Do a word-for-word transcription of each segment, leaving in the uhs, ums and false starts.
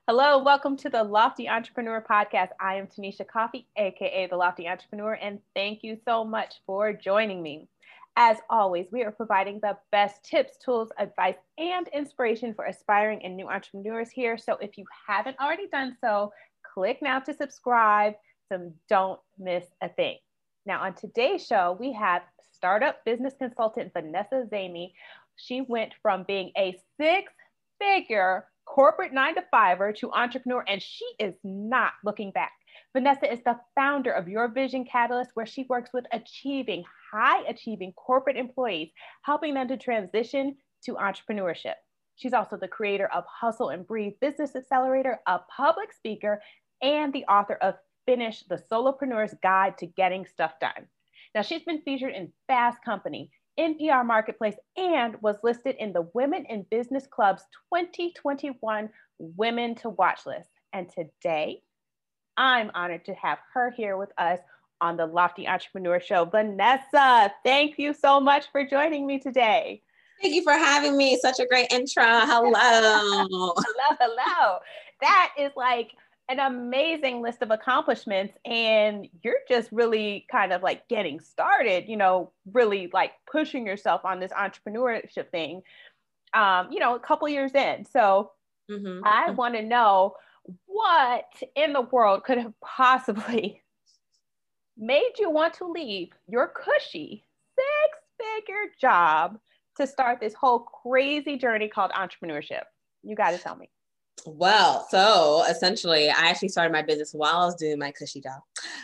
Hello, welcome to the Lofty Entrepreneur Podcast. I am Tanisha Coffey, aka the Lofty Entrepreneur, and thank you so much for joining me. As always, we are providing the best tips, tools, advice, and inspiration for aspiring and new entrepreneurs here. So if you haven't already done so, click now to subscribe so don't miss a thing. Now, on today's show, we have startup business consultant Vanessa Zamey. She went from being a six-figure corporate nine to fiver to entrepreneur, and she is not looking back. Vanessa is the founder of Your Vision Catalyst, where she works with achieving, high achieving corporate employees, helping them to transition to entrepreneurship. She's also the creator of Hustle and Breathe Business Accelerator, a public speaker, and the author of Finish the Solopreneur's Guide to Getting Stuff Done. Now, she's been featured in Fast Company, N P R Marketplace, and was listed in the Women in Business Club's twenty twenty-one Women to Watch list. And today, I'm honored to have her here with us on the Lofty Entrepreneur Show. Vanessa, thank you so much for joining me today. Thank you for having me. Such a great intro. Hello. hello, hello. That is like an amazing list of accomplishments, and you're just really kind of like getting started, you know, really like pushing yourself on this entrepreneurship thing, um, you know, a couple years in. So mm-hmm. I want to know what in the world could have possibly made you want to leave your cushy six-figure job to start this whole crazy journey called entrepreneurship. You got to tell me. Well, so essentially, I actually started my business while I was doing my cushy job.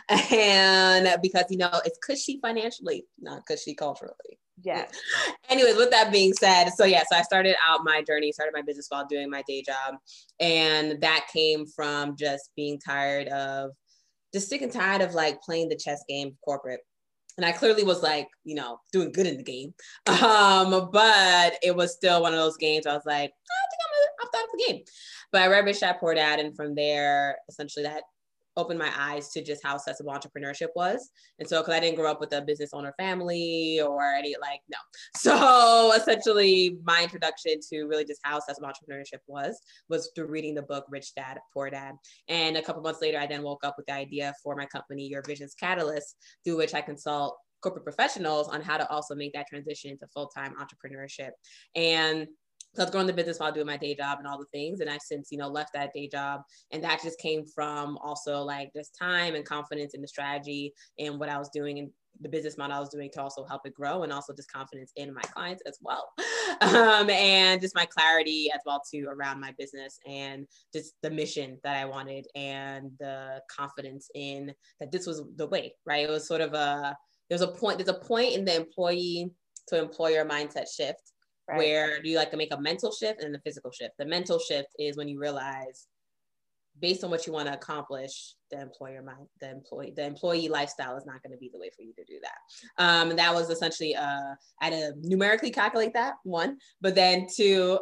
And because, you know, it's cushy financially, not cushy culturally. Yeah. Anyways, with that being said, so yeah, so I started out my journey, started my business while doing my day job. And that came from just being tired of, just sick and tired of like playing the chess game of corporate. And I clearly was like, you know, doing good in the game. Um, but it was still one of those games where I was like, I think I'm, a, I'm done with the game. But I read Rich Dad Poor Dad, and from there, essentially that opened my eyes to just how accessible entrepreneurship was. And so, because I didn't grow up with a business owner family or any, like, no. So essentially my introduction to really just how accessible entrepreneurship was, was through reading the book Rich Dad Poor Dad. And a couple months later, I then woke up with the idea for my company, Your Vision's Catalyst, through which I consult corporate professionals on how to also make that transition to full-time entrepreneurship. And so I was growing the business while doing my day job and all the things. And I've since, you know, left that day job. And that just came from also like just time and confidence in the strategy and what I was doing and the business model I was doing to also help it grow, and also just confidence in my clients as well. Um, and just my clarity as well too around my business and just the mission that I wanted and the confidence in that this was the way, right? It was sort of a, there's a point, there's a point in the employee to employer mindset shift. Right. Where do you like to make a mental shift and the physical shift? The mental shift is when you realize, based on what you want to accomplish, the employer mind, the employee, the employee lifestyle is not going to be the way for you to do that. Um, and that was essentially, uh, I had to numerically calculate that, one, but then two,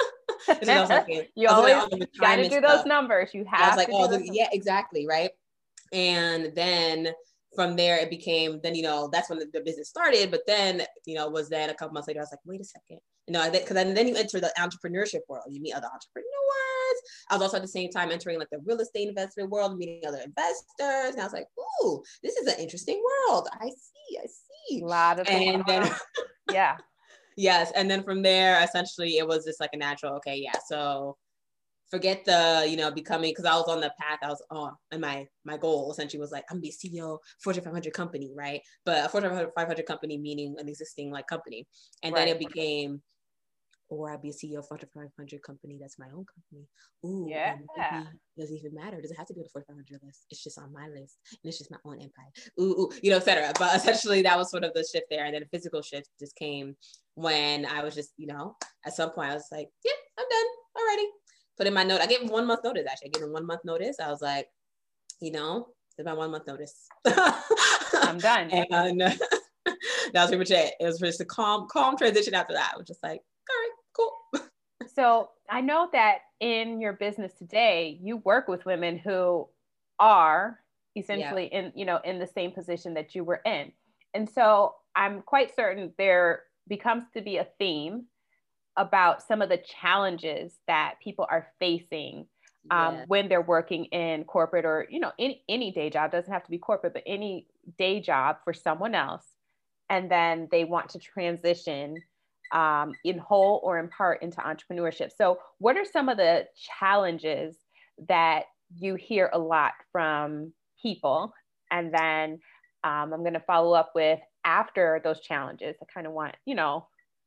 like, you always got to do those numbers. You have I was like, to oh, do the, yeah, exactly, right. And then from there, it became, then, you know, that's when the, the business started. But then, you know, was then a couple months later, I was like, wait a second. You know, because then, then you enter the entrepreneurship world. You meet other entrepreneurs. I was also at the same time entering like the real estate investment world, meeting other investors. And I was like, ooh, this is an interesting world. I see, I see. A lot of and then, yeah. Yes. And then from there, essentially, it was just like a natural, okay, yeah. So forget the, you know, becoming, because I was on the path I was on, and my my goal essentially was like, I'm gonna be a C E O, Fortune five hundred company, right? But a Fortune five hundred company meaning an existing like company. And right. Then it became, or I'd be a C E O of Fortune five hundred company that's my own company. Ooh, yeah. Maybe it doesn't even matter. It doesn't have to be on the Fortune five hundred list. It's just on my list, and it's just my own empire. Ooh, ooh, you know, et cetera. But essentially, that was sort of the shift there. And then the physical shift just came when I was just, you know, at some point I was like, yeah, I'm done already. Put in my note. I gave him one month notice. Actually, I gave him one month notice. I was like, you know, it's my one month notice. I'm done. And uh, that was pretty much it. It was just a calm, calm transition after that. I was just like, all right, cool. So I know that in your business today, you work with women who are essentially yeah. in, you know, in the same position that you were in. And so I'm quite certain there becomes to be a theme about some of the challenges that people are facing um, Yeah. when they're working in corporate or, you know, any, any day job, doesn't have to be corporate, but any day job for someone else. And then they want to transition um, in whole or in part into entrepreneurship. So what are some of the challenges that you hear a lot from people? And then um, I'm going to follow up with after those challenges. I kind of want, you know,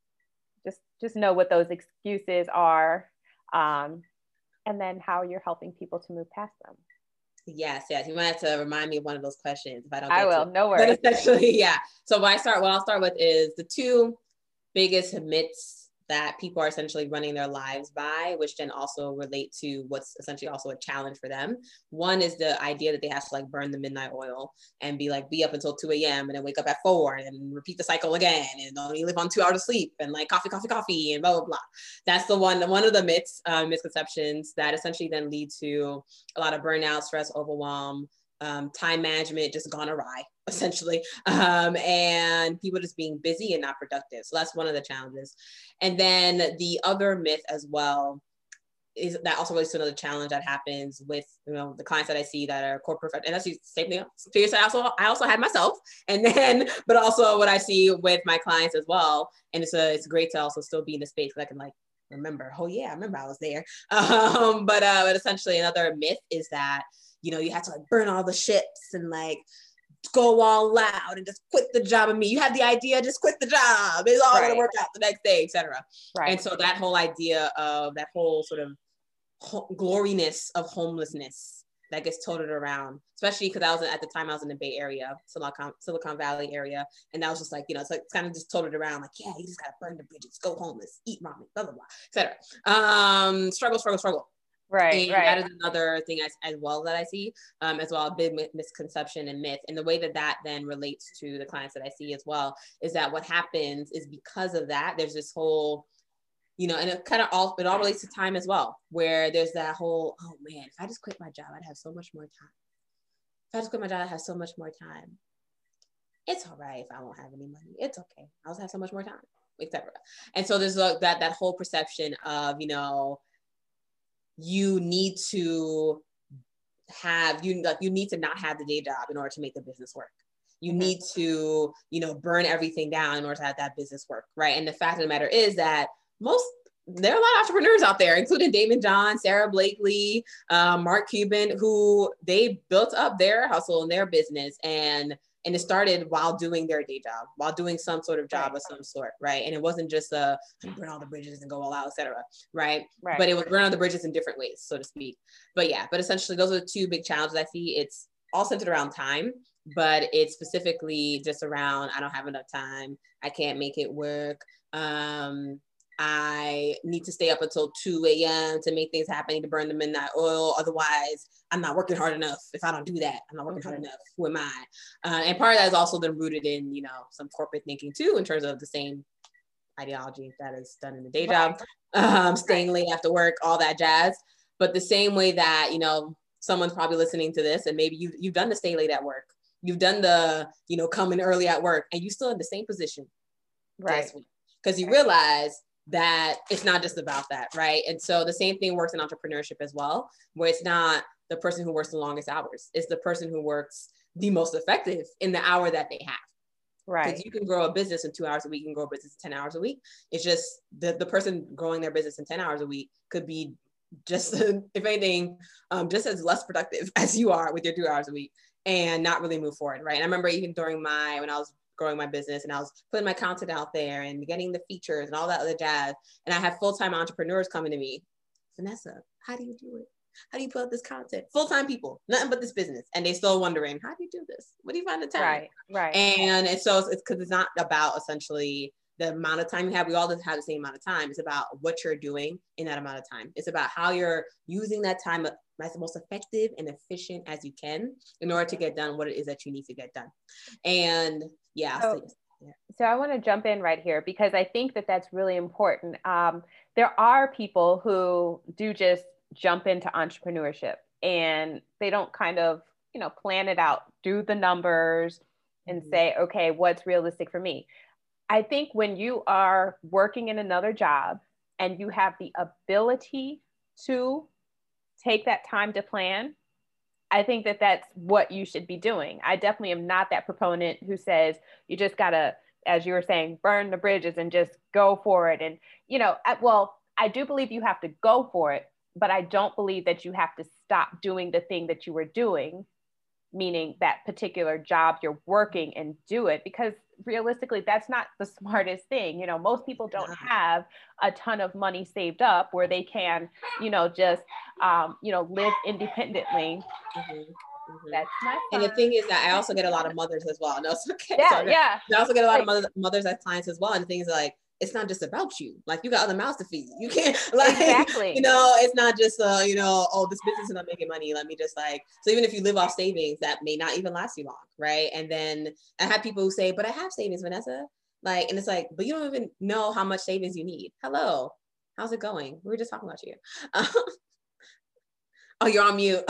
just, just know what those excuses are. Um, and then how you're helping people to move past them. Yes, yes. You might have to remind me of one of those questions if I don't get I will, to it. no worries. But essentially, yeah. So what I start, what I'll start with is the two biggest myths that people are essentially running their lives by, which then also relate to what's essentially also a challenge for them. One is the idea that they have to like burn the midnight oil and be like, be up until two a.m. and then wake up at four and repeat the cycle again and only live on two hours of sleep and like coffee, coffee, coffee and blah, blah, blah. That's the one, one of the myths, uh, misconceptions that essentially then lead to a lot of burnout, stress, overwhelm, um, time management just gone awry, essentially, um, and people just being busy and not productive. So that's one of the challenges. And then the other myth as well is that also relates to another challenge that happens with, you know, the clients that I see that are corporate, and that's the same thing. Seriously, I also I also had myself, and then but also what I see with my clients as well. And it's a it's great to also still be in the space that I can like remember. Oh yeah, I remember I was there. Um, but uh, but essentially another myth is that, you know, you have to like burn all the ships and like go all loud and just quit the job. I mean, you have the idea, just quit the job. It's all right. Going to work out the next day, et cetera. Right. And so that whole idea of that whole sort of ho- gloriness of homelessness that gets toted around, especially because I was at the time I was in the Bay Area, Silicon, Silicon Valley area. And that was just like, you know, it's like it's kind of just toted around like, yeah, you just got to burn the bridges, go homeless, eat ramen, blah, blah, blah, et cetera. Um, struggle, struggle, struggle. Right, and right. That is another thing as, as well that I see, um, as well, a big misconception and myth. And the way that that then relates to the clients that I see as well is that what happens is because of that, there's this whole, you know, and it kind of all, it all relates to time as well, where there's that whole, oh man, if I just quit my job, I'd have so much more time. If I just quit my job, I'd have so much more time. It's all right if I won't have any money. It's okay. I'll just have so much more time, et cetera. And so there's like that, that whole perception of, you know, you need to have, you, you need to not have the day job in order to make the business work. You mm-hmm. need to, you know, burn everything down in order to have that business work, right? And the fact of the matter is that most, there are a lot of entrepreneurs out there, including Damon John, Sarah Blakely, um, Mark Cuban, who they built up their hustle and their business, and and it started while doing their day job, while doing some sort of job right. of some sort, right? And it wasn't just a burn all the bridges and go all out, et cetera, right? right? But it was burn all the bridges in different ways, so to speak. But yeah, but essentially those are the two big challenges I see. It's all centered around time, but it's specifically just around, I don't have enough time, I can't make it work. Um, I need to stay up until two a.m. to make things happen. I need to burn the midnight oil. Otherwise, I'm not working hard enough. If I don't do that, I'm not working hard enough. Who am I? Uh, and part of that is also then rooted in, you know, some corporate thinking too, in terms of the same ideology that is done in the day job, um, staying late after work, all that jazz. But the same way that, you know, someone's probably listening to this and maybe you, you've done the stay late at work. You've done the, you know, coming early at work and you still in the same position. Right. Because you realize that it's not just about that, right? And so the same thing works in entrepreneurship as well, where it's not the person who works the longest hours. It's the person who works the most effective in the hour that they have. Right. Because you can grow a business in two hours a week, you can grow a business in ten hours a week. It's just the, the person growing their business in ten hours a week could be just, if anything, um, just as less productive as you are with your two hours a week and not really move forward, right? And I remember even during my, when I was growing my business and I was putting my content out there and getting the features and all that other jazz. And I have full-time entrepreneurs coming to me, Vanessa, how do you do it? How do you put out this content? Full-time people, nothing but this business. And they still wondering, how do you do this? What do you find the time? Right, right. And it's so it's because it's not about essentially the amount of time you have. We all just have the same amount of time. It's about what you're doing in that amount of time. It's about how you're using that time as the most effective and efficient as you can in order to get done what it is that you need to get done. And yeah. So, so, yeah. so I want to jump in right here because I think that that's really important. Um, there are people who do just jump into entrepreneurship and they don't kind of, you know, plan it out, do the numbers and mm-hmm. say, okay, what's realistic for me? I think when you are working in another job and you have the ability to take that time to plan, I think that that's what you should be doing. I definitely am not that proponent who says you just gotta, as you were saying, burn the bridges and just go for it. And, you know, I, well, I do believe you have to go for it, but I don't believe that you have to stop doing the thing that you were doing, meaning that particular job you're working, and do it, because realistically, that's not the smartest thing. You know, most people don't have a ton of money saved up where they can, you know, just, um, you know, live independently. Mm-hmm. Mm-hmm. That's my And the thing is that I also get a lot of mothers as well. No, it's okay. Yeah, Sorry. yeah. I also get a lot of mothers, mothers as clients as well. And the thing is like, it's not just about you. Like, you got other mouths to feed. You can't, like, exactly. you know, it's not just, uh, you know, oh, this business is not making money. Let me just like, so even if you live off savings, that may not even last you long, right? And then I have people who say, but I have savings, Vanessa. Like, and it's like, but you don't even know how much savings you need. Hello, how's it going? We were just talking about you. Oh, you're on mute.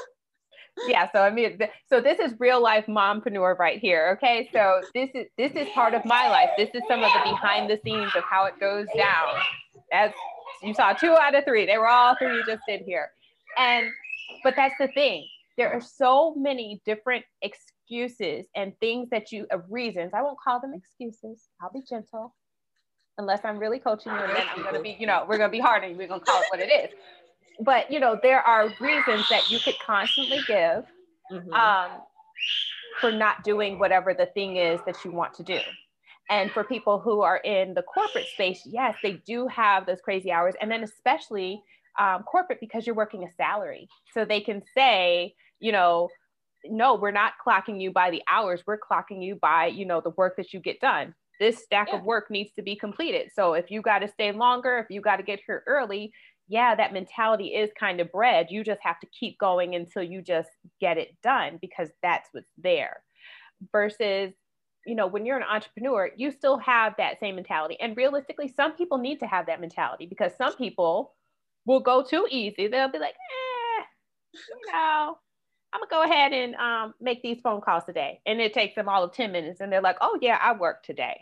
Yeah, so I mean, th- so this is real life mompreneur right here. Okay, so this is this is part of my life. This is some of the behind the scenes of how it goes down. As you saw, two out of three, they were all three just in here. And but that's the thing. There are so many different excuses and things that you uh, reasons. I won't call them excuses. I'll be gentle, unless I'm really coaching you, and then I'm gonna be, you know, we're gonna be hard, and we're gonna call it what it is. But, you know, there are reasons that you could constantly give mm-hmm. um, for not doing whatever the thing is that you want to do. And for people who are in the corporate space, yes, they do have those crazy hours. And then especially um, corporate, because you're working a salary. So they can say, you know, no, we're not clocking you by the hours. We're clocking you by, you know, the work that you get done. This stack yeah. of work needs to be completed. So if you got to stay longer, if you got to get here early, yeah, that mentality is kind of bred. You just have to keep going until you just get it done, because that's what's there. Versus, you know, when you're an entrepreneur, you still have that same mentality. And realistically, some people need to have that mentality, because some people will go too easy. They'll be like, eh, you know, I'm gonna go ahead and um, make these phone calls today. And it takes them all of ten minutes. And they're like, oh yeah, I work today.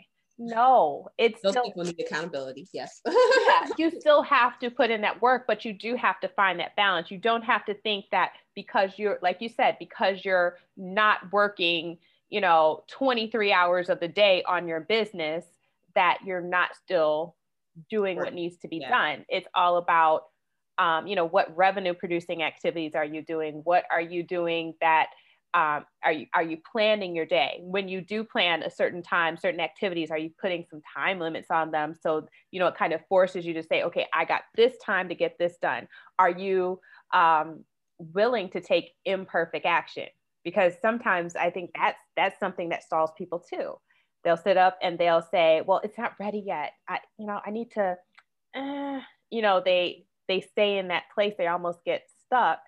No, it's those still, people need accountability. Yes. Yeah, you still have to put in that work, but you do have to find that balance. You don't have to think that because you're, like you said, because you're not working, you know, twenty-three hours of the day on your business, that you're not still doing right. what needs to be yeah. done. It's all about, um, you know, what revenue producing activities are you doing? What are you doing that Um, are you are you planning your day? When you do plan a certain time, certain activities, are you putting some time limits on them? So, you know, it kind of forces you to say, okay, I got this time to get this done. Are you um, willing to take imperfect action? Because sometimes I think that's that's something that stalls people too. They'll sit up and they'll say, well, it's not ready yet. I, you know, I need to, uh, you know, they they stay in that place. They almost get stuck,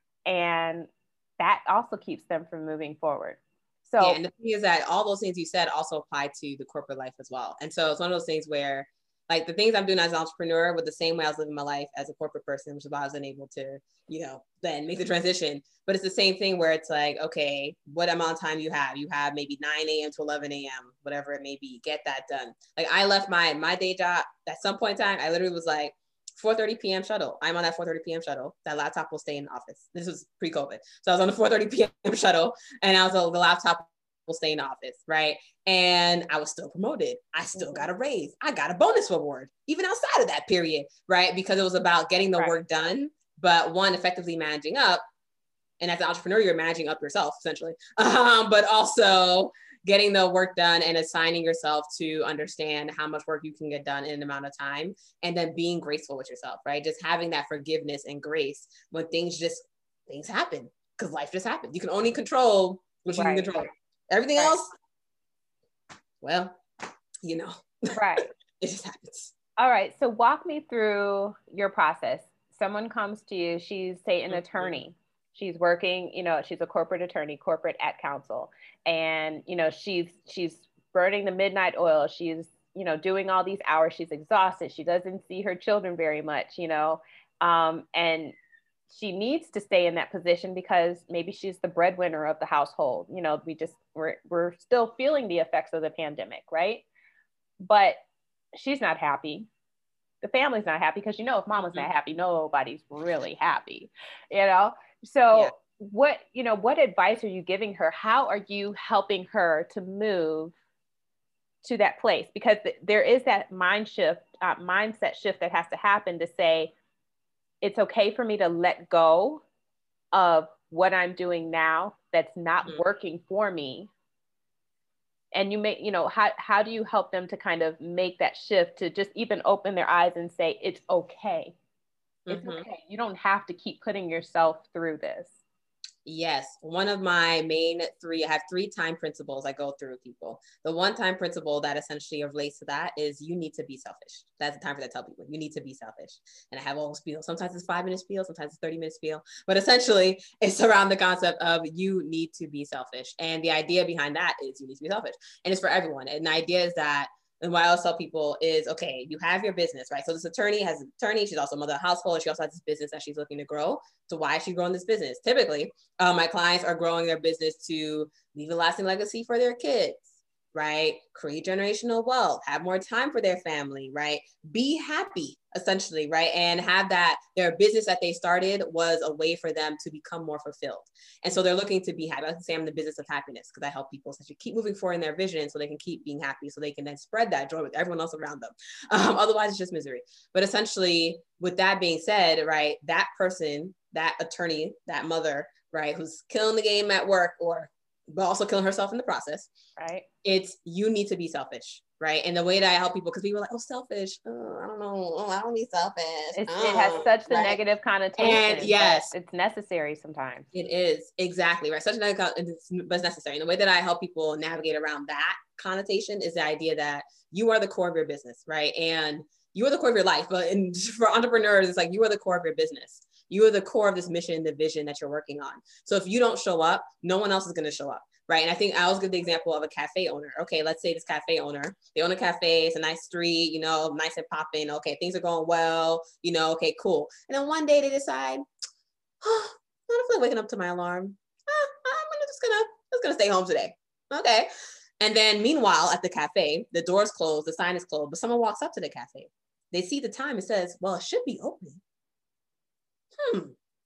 and that also keeps them from moving forward. So yeah, and the thing is that all those things you said also apply to the corporate life as well. And so it's one of those things where, like, the things I'm doing as an entrepreneur with the same way I was living my life as a corporate person, which is why I was unable to, you know, then make the transition. But it's the same thing where it's like, okay, what amount of time you have? You have maybe nine a.m. to eleven a.m., whatever it may be, get that done. Like, I left my my day job at some point in time. I literally was like, four thirty p.m. shuttle. I'm on that four thirty p.m. shuttle. That laptop will stay in the office. This was pre-COVID. So I was on the four thirty p.m. shuttle, and I was on the laptop will stay in the office, right? And I was still promoted. I still got a raise. I got a bonus reward, even outside of that period, right? Because it was about getting the right. work done, but one, effectively managing up. And as an entrepreneur, you're managing up yourself, essentially. Um, but also getting the work done and assigning yourself to understand how much work you can get done in an amount of time, and then being graceful with yourself, right? Just having that forgiveness and grace when things just, things happen, because life just happens. You can only control what you right. can control. Everything right. else, well, you know, right. it just happens. All right. So walk me through your process. Someone comes to you, she's, say, an mm-hmm. attorney. She's working, you know, she's a corporate attorney, corporate at counsel. And, you know, she's, she's burning the midnight oil. She's, you know, doing all these hours. She's exhausted. She doesn't see her children very much, you know, um, and she needs to stay in that position because maybe she's the breadwinner of the household. You know, we just, we're, we're still feeling the effects of the pandemic, right? But she's not happy. the family's not happy, because, you know, if mama's Mm-hmm. not happy, nobody's really happy, you know? So Yeah. what, you know, what advice are you giving her? How are you helping her to move to that place? Because th- there is that mind shift, uh, mindset shift that has to happen to say, it's okay for me to let go of what I'm doing now that's not Mm-hmm. working for me. And you may, you know, how, how do you help them to kind of make that shift, to just even open their eyes and say, it's okay. It's Mm-hmm. okay. You don't have to keep putting yourself through this. Yes, one of my main three, I have three time principles I go through with people. The one time principle that essentially relates to that is you need to be selfish. That's the time for that I tell people, you need to be selfish. And I have all spiel. Sometimes it's five minutes spiel, sometimes it's thirty minutes spiel, but essentially it's around the concept of you need to be selfish. And the idea behind that is you need to be selfish. And it's for everyone. And the idea is that, and what I always tell people is, okay, you have your business, right? So this attorney has an attorney. She's also a mother of household. She also has this business that she's looking to grow. So why is she growing this business? Typically, uh, my clients are growing their business to leave a lasting legacy for their kids, right? Create generational wealth, have more time for their family, right? Be happy, essentially, right? And have that, their business that they started was a way for them to become more fulfilled. And so they're looking to be happy. I like to say I'm in the business of happiness, because I help people essentially keep moving forward in their vision so they can keep being happy, so they can then spread that joy with everyone else around them. Um, otherwise, it's just misery. But essentially, with that being said, right, that person, that attorney, that mother, right, who's killing the game at work, or but also killing herself in the process, Right. It's, you need to be selfish, right? And the way that I help people, because people are like, oh, selfish. Oh, I don't know. Oh, I don't be selfish. It's, Oh, it has such the right? negative connotation. And yes, it's necessary sometimes. it is, exactly, right? Such a negative, but it's necessary. And the way that I help people navigate around that connotation is the idea that you are the core of your business, right? And you are the core of your life. But in, for entrepreneurs, it's like you are the core of your business. You are the core of this mission, the vision that you're working on. So if you don't show up, no one else is going to show up. Right. And I think I always give the example of a cafe owner. Okay, let's say this cafe owner, they own a cafe, it's a nice street, you know, nice and popping. Okay, things are going well, you know, okay, cool. And then one day they decide, oh, I don't feel like waking up to my alarm. Ah, I'm just gonna just gonna stay home today. Okay. And then meanwhile, at the cafe, the door's closed, the sign is closed, but someone walks up to the cafe. They see the time, it says, well, it should be open. Hmm.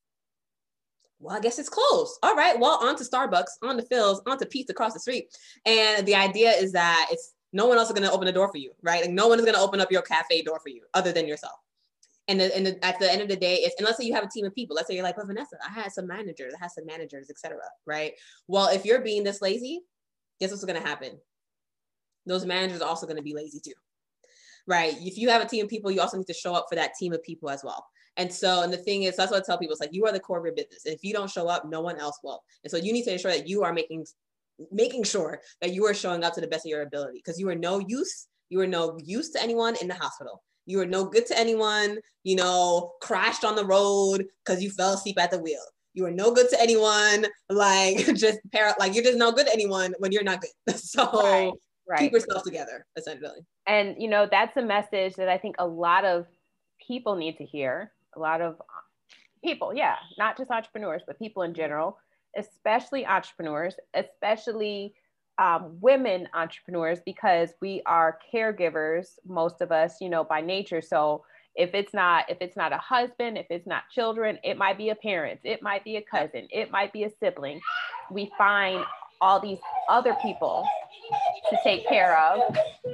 Well, I guess it's closed. All right. Well, on to Starbucks, on to Phil's, on to Pete's across the street. And the idea is that it's no one else is going to open the door for you, right? Like no one is going to open up your cafe door for you other than yourself. And, the, and the, at the end of the day, it's, and let's say you have a team of people. Let's say you're like, well, Vanessa, I had some managers, I had some managers, et cetera, right? Well, if you're being this lazy, guess what's going to happen? Those managers are also going to be lazy too, right? If you have a team of people, you also need to show up for that team of people as well. And so, and the thing is, that's what I tell people, it's like, you are the core of your business. And if you don't show up, no one else will. And so you need to ensure that you are making, making sure that you are showing up to the best of your ability, because you are no use, you are no use to anyone in the hospital. You are no good to anyone, you know, crashed on the road because you fell asleep at the wheel. You are no good to anyone, like just para- like you're just no good to anyone when you're not good. So Right, right. keep yourself together, essentially. And, you know, that's a message that I think a lot of people need to hear. A lot of people, yeah, not just entrepreneurs, but people in general, especially entrepreneurs, especially um, women entrepreneurs, because we are caregivers, most of us, you know, by nature. So if it's not, if it's not a husband, if it's not children, it might be a parent, it might be a cousin, it might be a sibling. We find all these other people to take care of.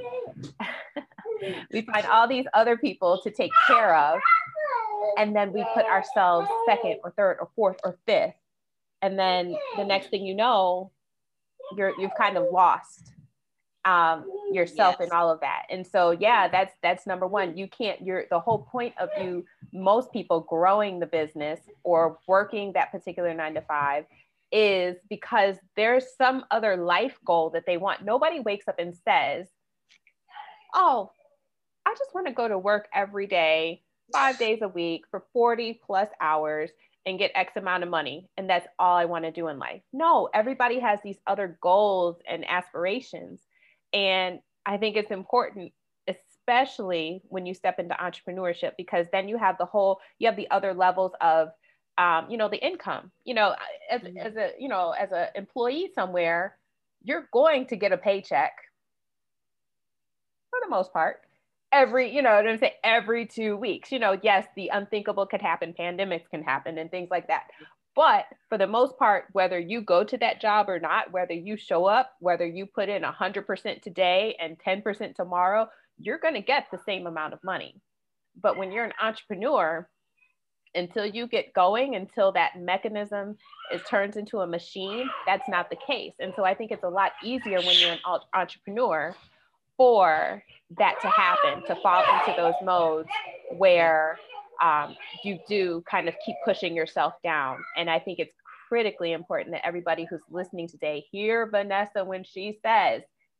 We find all these other people to take care of. And then we put ourselves second or third or fourth or fifth. And then the next thing you know, you're, you've kind of lost um, yourself yes. in all of that. And so, yeah, that's, that's number one. You can't, you're the whole point of you, most people growing the business or working that particular nine to five is because there's some other life goal that they want. Nobody wakes up and says, oh, I just want to go to work every day, five days a week for forty plus hours and get X amount of money. And that's all I want to do in life. No, everybody has these other goals and aspirations. And I think it's important, especially when you step into entrepreneurship, because then you have the whole, you have the other levels of, um, you know, the income, you know, as, mm-hmm. as a, you know, as an employee somewhere, you're going to get a paycheck for the most part every, you know, don't say every two weeks, you know, yes, the unthinkable could happen. Pandemics can happen and things like that. But for the most part, whether you go to that job or not, whether you show up, whether you put in one hundred percent today and ten percent tomorrow, you're going to get the same amount of money. But when you're an entrepreneur, until you get going, until that mechanism is turns into a machine, that's not the case. And so I think it's a lot easier when you're an entrepreneur for that to happen, to fall into those modes where um, you do kind of keep pushing yourself down. And I think it's critically important that everybody who's listening today hear Vanessa when she says,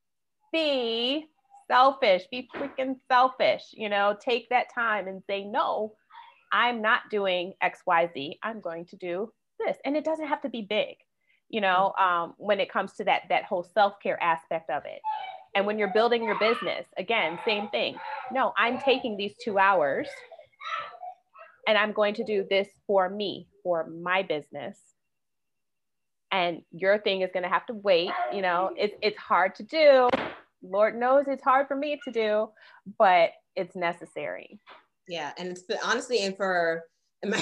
be selfish, be freaking selfish, you know, take that time and say, no, I'm not doing X, Y, Z. I'm going to do this. And it doesn't have to be big, you know, um, when it comes to that, that whole self-care aspect of it. And when you're building your business, again, same thing. No, I'm taking these two hours and I'm going to do this for me, for my business. And your thing is going to have to wait. You know, it's, it's hard to do. Lord knows it's hard for me to do, but it's necessary. Yeah. And it's honestly, and for my,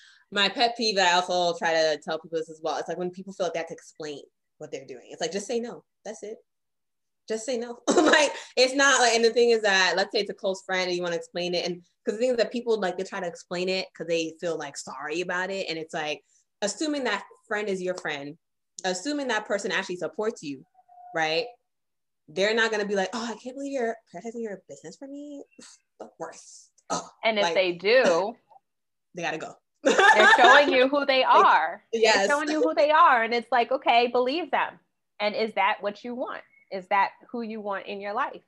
my pet peeve that I also try to tell people this as well. It's like when people feel like they have to explain what they're doing. It's like, just say no. That's it. Just say no. Like, it's not like, and the thing is that, let's say it's a close friend and you want to explain it. And because the thing is that people like, they try to explain it because they feel like sorry about it. And it's like, assuming that friend is your friend, assuming that person actually supports you, right? They're not going to be like, oh, I can't believe you're prioritizing your business for me. The worst. Oh, and if like, they do, they got to go. They're showing you who they are. Yes. They're showing you who they are. And it's like, okay, believe them. And is that what you want? Is that who you want in your life?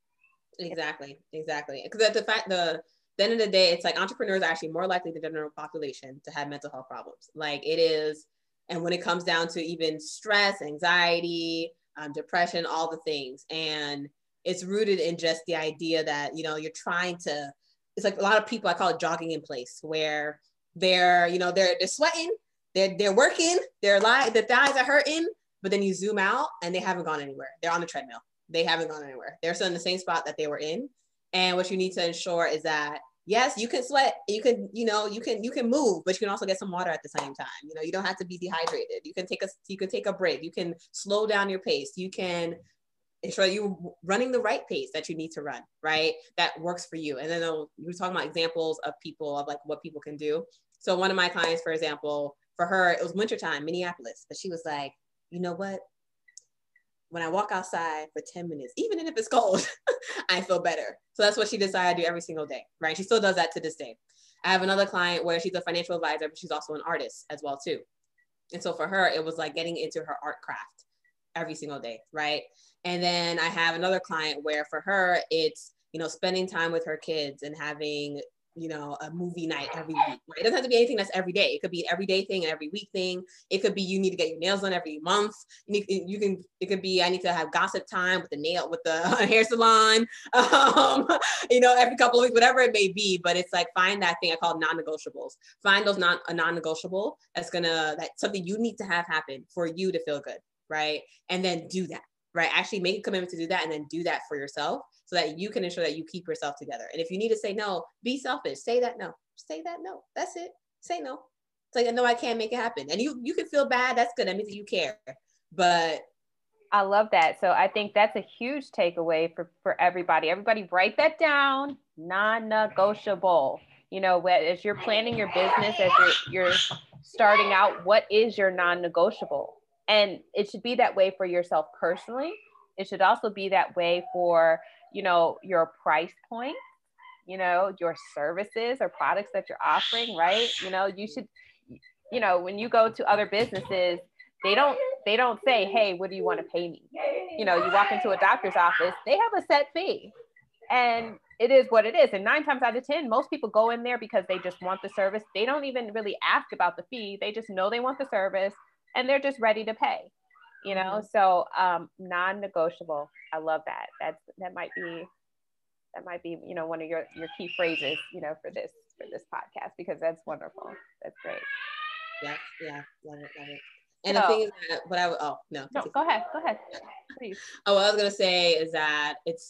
Exactly. Exactly. Because at the fact, the, the end of the day, it's like entrepreneurs are actually more likely than the general population to have mental health problems. Like it is. And when it comes down to even stress, anxiety, um, depression, all the things. And it's rooted in just the idea that, you know, you're trying to, it's like a lot of people, I call it jogging in place, where they're, you know, they're, they're sweating, they're, they're working, they're like, the thighs are hurting, but then you zoom out and they haven't gone anywhere. They're on the treadmill. They haven't gone anywhere. They're still in the same spot that they were in. And what you need to ensure is that, yes, you can sweat, you can, you know, you can, you can move, but you can also get some water at the same time. You know, you don't have to be dehydrated. You can take a, you can take a break. You can slow down your pace. You can ensure you're running the right pace that you need to run, right? That works for you. And then we were talking about examples of people, of like what people can do. So one of my clients, for example, for her, it was wintertime, Minneapolis, but she was like, you know what? When I walk outside for ten minutes, even if it's cold, I feel better. So that's what she decided to do every single day, right? She still does that to this day. I have another client where she's a financial advisor, but she's also an artist as well too. And so for her, it was like getting into her art craft every single day, right? And then I have another client where for her, it's, you know, spending time with her kids and having, you know, a movie night every week, right? It doesn't have to be anything that's every day. It could be an everyday thing, an every week thing. It could be you need to get your nails done every month. You, need, you can, it could be I need to have gossip time with the nail, with the hair salon, um, you know, every couple of weeks, whatever it may be. But it's like, find that thing I call non-negotiables. Find those non a non-negotiable that's gonna, that's something you need to have happen for you to feel good, right? And then do that. Right? Actually make a commitment to do that and then do that for yourself so that you can ensure that you keep yourself together. And if you need to say no, be selfish. Say that no. Say that no. That's it. Say no. It's like, no, I can't make it happen. And you you can feel bad. That's good. That means that you care. But I love that. So I think that's a huge takeaway for, for everybody. Everybody write that down. Non-negotiable. You know, as you're planning your business, as you're, you're starting out, what is your non-negotiable? And it should be that way for yourself personally. It should also be that way for, you know, your price point, you know, your services or products that you're offering, right? You know, you should, you know, when you go to other businesses, they don't, they don't say, hey, what do you want to pay me? You know, you walk into a doctor's office, they have a set fee and it is what it is. And nine times out of ten, most people go in there because they just want the service. They don't even really ask about the fee. They just know they want the service. And they're just ready to pay, you know? Mm-hmm. So um, non-negotiable. I love that. That's, that might be, that might be, you know, one of your, your key phrases, you know, for this, for this podcast, because that's wonderful. That's great. Yeah. Yeah. Love it. Love it. And so, the thing is that what I, oh, no. no, go ahead. Go ahead. Please. Oh, what I was going to say is that it's,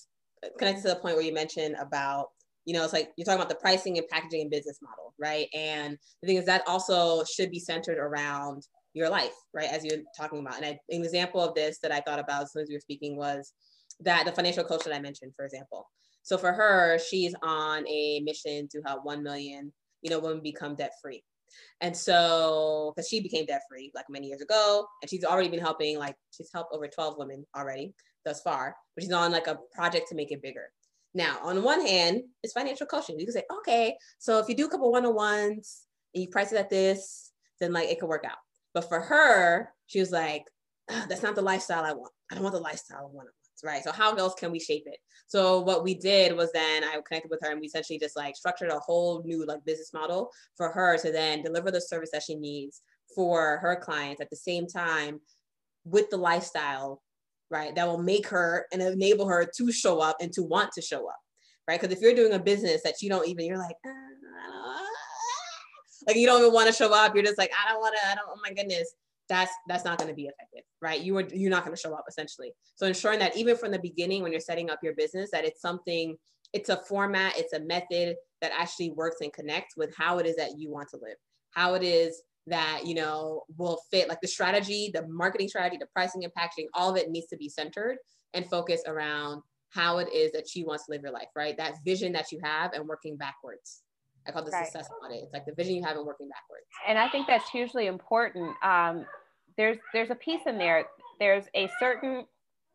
connected to the point where you mentioned about, you know, it's like you're talking about the pricing and packaging and business model, right? And the thing is that also should be centered around your life, right? As you're talking about. And I, an example of this that I thought about as soon as you were speaking was that the financial coach that I mentioned, for example. So for her, she's on a mission to help one million, you know, women become debt free. And so, because she became debt free like many years ago, and she's already been helping, like she's helped over twelve women already thus far, but she's on like a project to make it bigger. Now, on the one hand, it's financial coaching. You can say, okay, so if you do a couple one-on-ones and you price it at this, then like it could work out. But for her, she was like, that's not the lifestyle I want. I don't want the lifestyle I want. Right. So how else can we shape it? So what we did was then I connected with her and we essentially just like structured a whole new like business model for her to then deliver the service that she needs for her clients at the same time with the lifestyle, right? That will make her and enable her to show up and to want to show up, right? Because if you're doing a business that you don't even, you're like, ah, like you don't even want to show up. You're just like, I don't want to, I don't, oh my goodness. That's that's not going to be effective, right? You are you're not going to show up essentially. So ensuring that even from the beginning, when you're setting up your business, that it's something, it's a format, it's a method that actually works and connects with how it is that you want to live, how it is that, you know, will fit like the strategy, the marketing strategy, the pricing and packaging, all of it needs to be centered and focused around how it is that you want to live your life, right? That vision that you have and working backwards. I call this right. Success audit. It's like the vision you have and working backwards. And I think that's hugely important. Um, there's there's a piece in there. There's a certain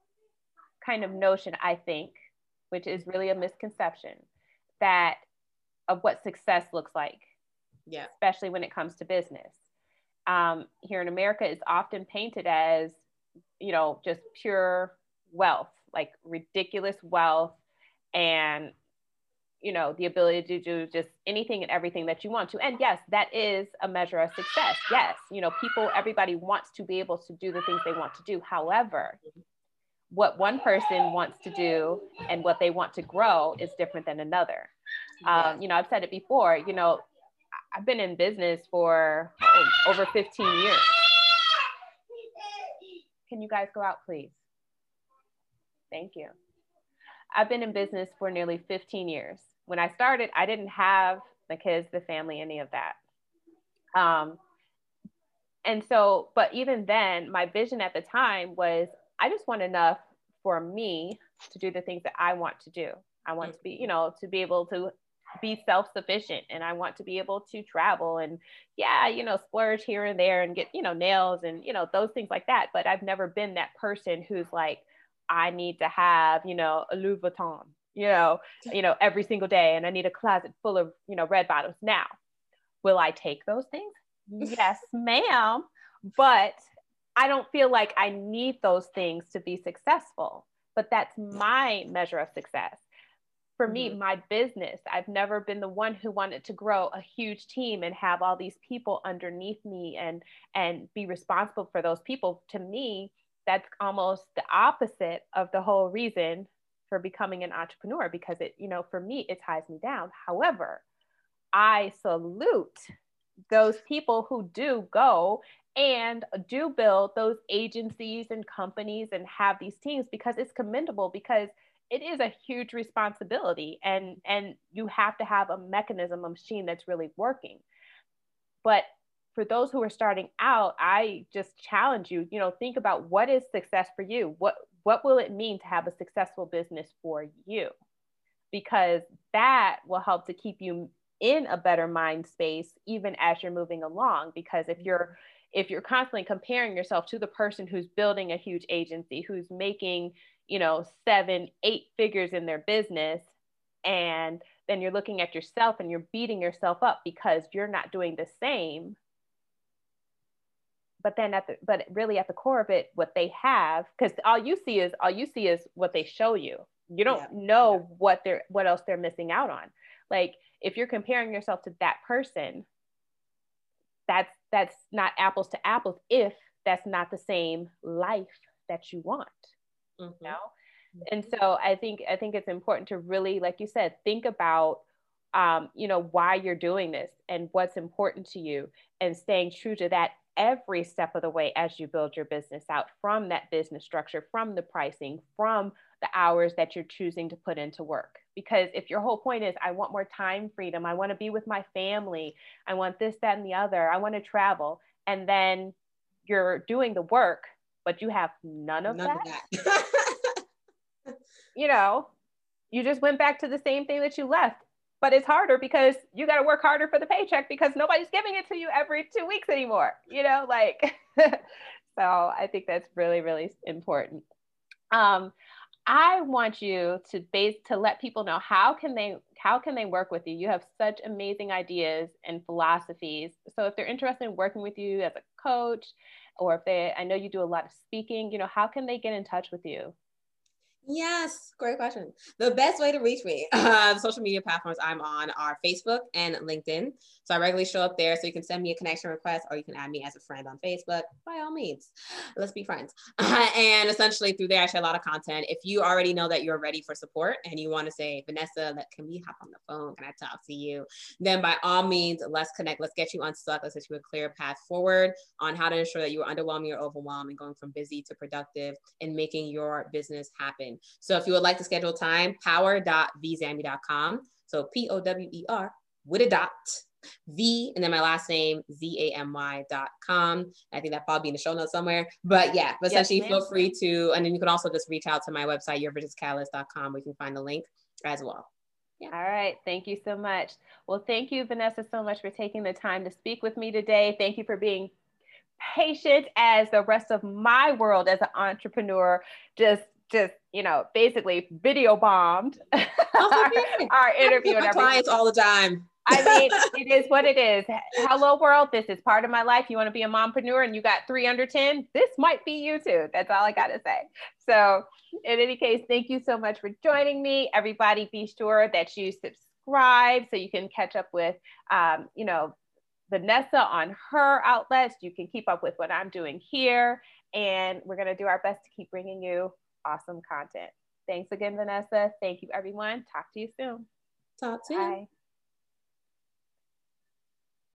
kind of notion, I think, which is really a misconception, that of what success looks like. Yeah. Especially when it comes to business. Um, here in America, it's often painted as, you know, just pure wealth, like ridiculous wealth, and you know, the ability to do just anything and everything that you want to. And yes, that is a measure of success. Yes, you know, people, everybody wants to be able to do the things they want to do. However, what one person wants to do and what they want to grow is different than another. Yeah. Um, you know, I've said it before, you know, I've been in business for oh, over fifteen years. Can you guys go out, please? Thank you. I've been in business for nearly fifteen years. When I started, I didn't have the kids, the family, any of that. Um, and so, but even then, my vision at the time was, I just want enough for me to do the things that I want to do. I want to be, you know, to be able to be self-sufficient, and I want to be able to travel and yeah, you know, splurge here and there and get, you know, nails and, you know, those things like that. But I've never been that person who's like, I need to have, you know, a Louis Vuitton, you know, you know, every single day. And I need a closet full of, you know, red bottoms. Now, will I take those things? Yes, ma'am. But I don't feel like I need those things to be successful. But that's my measure of success. For me, mm-hmm. my business, I've never been the one who wanted to grow a huge team and have all these people underneath me and, and be responsible for those people. To me, that's almost the opposite of the whole reason for becoming an entrepreneur, because it, you know, for me, it ties me down. However, I salute those people who do go and do build those agencies and companies and have these teams, because it's commendable, because it is a huge responsibility, and, and you have to have a mechanism, a machine that's really working. But for those who are starting out, I just challenge you, you know, think about what is success for you? What, what will it mean to have a successful business for you? Because that will help to keep you in a better mind space, even as you're moving along. Because if you're, if you're constantly comparing yourself to the person who's building a huge agency, who's making, you know, seven, eight figures in their business, and then you're looking at yourself and you're beating yourself up because you're not doing the same. But then at the, but really at the core of it, what they have, because all you see is, all you see is what they show you. You don't yeah. know yeah. what they're, what else they're missing out on. Like if you're comparing yourself to that person, that's, that's not apples to apples if that's not the same life that you want. Mm-hmm. You know? And so I think, I think it's important to really, like you said, think about, um, you know, why you're doing this and what's important to you, and staying true to that every step of the way as you build your business out, from that business structure, from the pricing, from the hours that you're choosing to put into work. Because if your whole point is, I want more time freedom, I want to be with my family, I want this, that, and the other, I want to travel, and then you're doing the work, but you have none of none that, of that. you know, you just went back to the same thing that you left. But it's harder because you got to work harder for the paycheck because nobody's giving it to you every two weeks anymore, you know, like, so I think that's really, really important. Um, I want you to base to let people know how can they how can they work with you. You have such amazing ideas and philosophies. So if they're interested in working with you as a coach, or if they, I know you do a lot of speaking, you know, how can they get in touch with you? Yes, great question. The best way to reach me, uh, social media platforms I'm on are Facebook and LinkedIn. So I regularly show up there. So you can send me a connection request or you can add me as a friend on Facebook. By all means, let's be friends. Uh, and essentially through there, I share a lot of content. If you already know that you're ready for support and you want to say, Vanessa, can we hop on the phone? Can I talk to you? Then by all means, let's connect. Let's get you unstuck. Let's get you a clear path forward on how to ensure that you are underwhelming or overwhelmed and going from busy to productive and making your business happen. So if you would like to schedule time, power dot v zambi dot com. So P O W E R with a dot, V, and then my last name, Z A M Y dot com. I think that probably be in the show notes somewhere. But yeah, but Yes, essentially ma'am. Feel free to, and then you can also just reach out to my website, your business catalyst dot com, where you can find the link as well. Yeah. All right. Thank you so much. Well, thank you, Vanessa, so much for taking the time to speak with me today. Thank you for being patient as the rest of my world as an entrepreneur just just you know basically video bombed Okay. our interview and my everything. Clients all the time. I mean, it is what it is. Hello world, this is part of my life. You want to be a mompreneur and you got three under ten, this might be you too. That's all I got to say. So in any case, thank you so much for joining me. Everybody be sure that you subscribe so you can catch up with um, you know Vanessa on her outlets. You can keep up with what I'm doing here. And we're going to do our best to keep bringing you awesome content. Thanks again, Vanessa. Thank you, everyone. Talk to you soon. Talk to you. Bye.